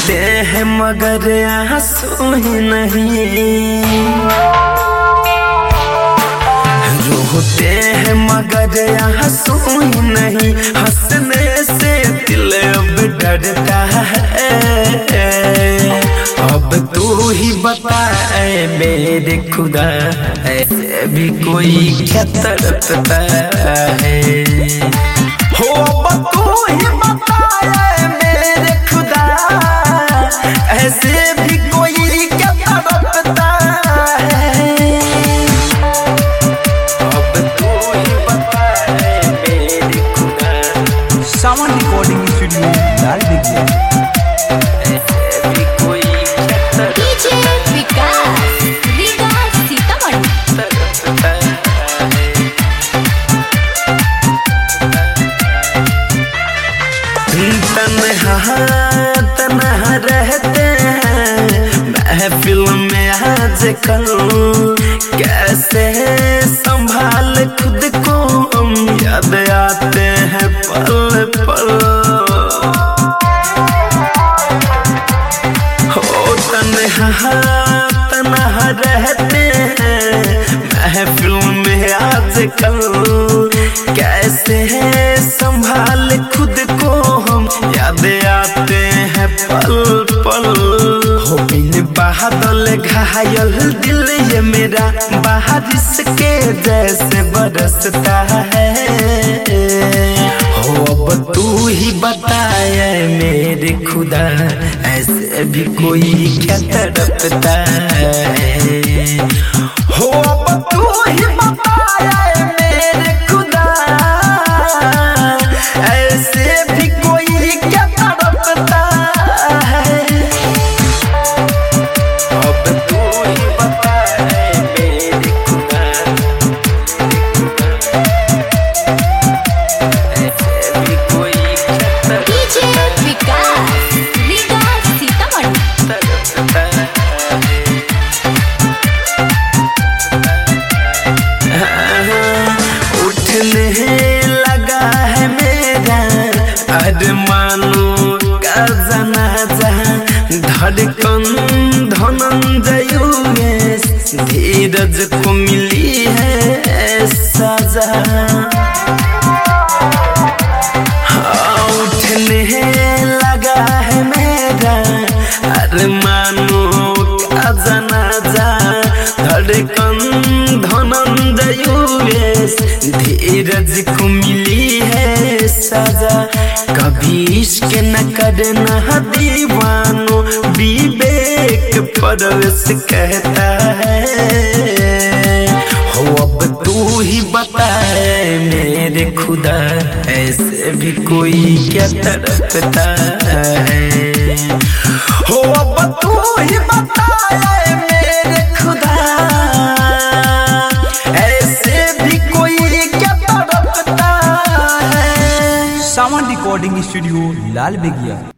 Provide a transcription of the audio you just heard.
रोते हैं मगर आंसू ही नहीं, रोते हैं मगर आंसू ही नहीं, हंसने से दिल अब डरता है। अब तू ही बता मेरे खुदा, ऐसे भी कोई क्या तड़पता है। हो अब तू ही बता मेरे खुदा, ऐसे भी कोई क्या तड़पता है। अब तू ही बता मेरे खुदा। सावन रिकॉर्डिंग स्टूडियो लाल बिगड़े। ऐसे भी कोई क्या डीजे विकास विकास सीतामढ़ी। तड़पता है। तन्हा रहते हैं महफिल में आजकल, कैसे संभाल खुद को हम, याद आते हैं पल पल। हो तन्हा रहते हैं महफिल में आजकल, कैसे संभाल खुद को हम, याद आते हैं पल पल। हो बिन बादल घायल दिल ये मेरा बारिश के जैसे बरसता है। हो अब तू ही बताए मेरे खुदा, ऐसे भी कोई क्या तड़पता है। हो अब तू ही बताए मेरे खुदा, ऐसे भी कोई क्या तड़पता है। अब तू ही बताए मेरे खुदा, ऐसे भी कोई क्या डीजे विकास विकास सीतामढ़ी। तड़पता है। उठने लगा है मेरा अरमानों का जनाजा, धड़कन धनंजय धीरज को मिली है सजा। हाँ, उठने लगा है मेरा अरमानों का जनाजा, धड़कन धनंजय धीरज को मिली है सजा। कभी इश्क न करना दीवानो, विवेक परवेश कहता है। हो अब तू ही बताए मेरे खुदा, ऐसे भी कोई क्या तड़पता है। हो अब तू ही बताए मेरे खुदा, ऐसे भी कोई क्या तड़पता है। सावन रिकॉर्डिंग स्टूडियो लाल बिगड़े।